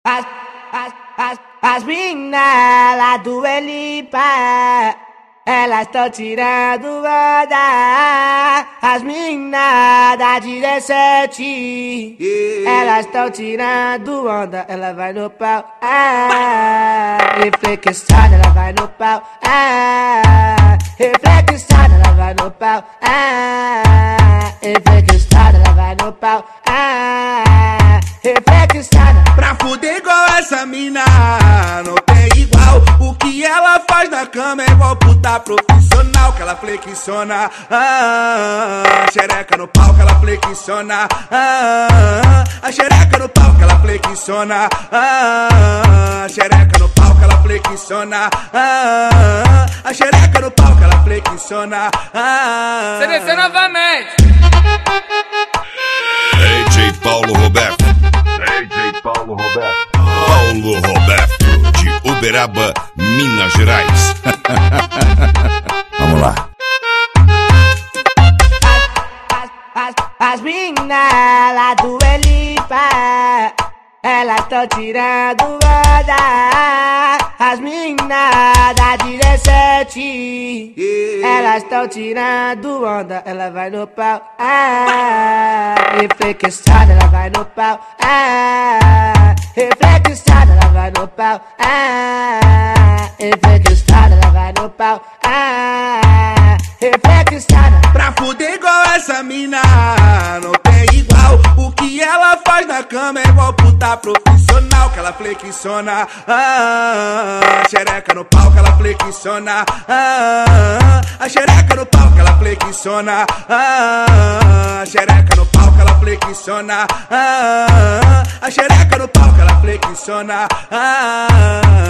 As minas lá do Elipa, elas estão tirando onda. As minas da 17, elas estão tirando onda. Ela vai no pau, reflexada, ela vai no pau, reflexada, ela vai no pau, reflexada, ela vai no pau, reflexada. Pra fuder igual essa mina, não tem igual. O que ela faz na cama é igual puta profissional. Que ela flexiona, xereca no pau que ela flexiona, a xereca no pau que ela flexiona, xereca no pau que ela flexiona, a xereca no pau que ela flexiona. CDC novamente. DJ Paulo Roberto. DJ Paulo Roberto. Paulo Roberto, de Uberaba, Minas Gerais. Vamos lá. As minas lá do Elipa, elas estão tirando onda. As minas da 17, elas estão tirando onda. Ela vai no pau, reflexada, ela vai no pau, reflexada, ela vai no pau, reflexada, ela vai no pau, reflexada. Pra fuder igual essa mina, não tem igual. O que ela faz na cama é igual puta profissional. Que ela flexiona, xereca no pau que ela flexiona, a xereca no pau que ela flexiona, xereca no pau que ela flexiona, a xereca no pau que ela flexiona.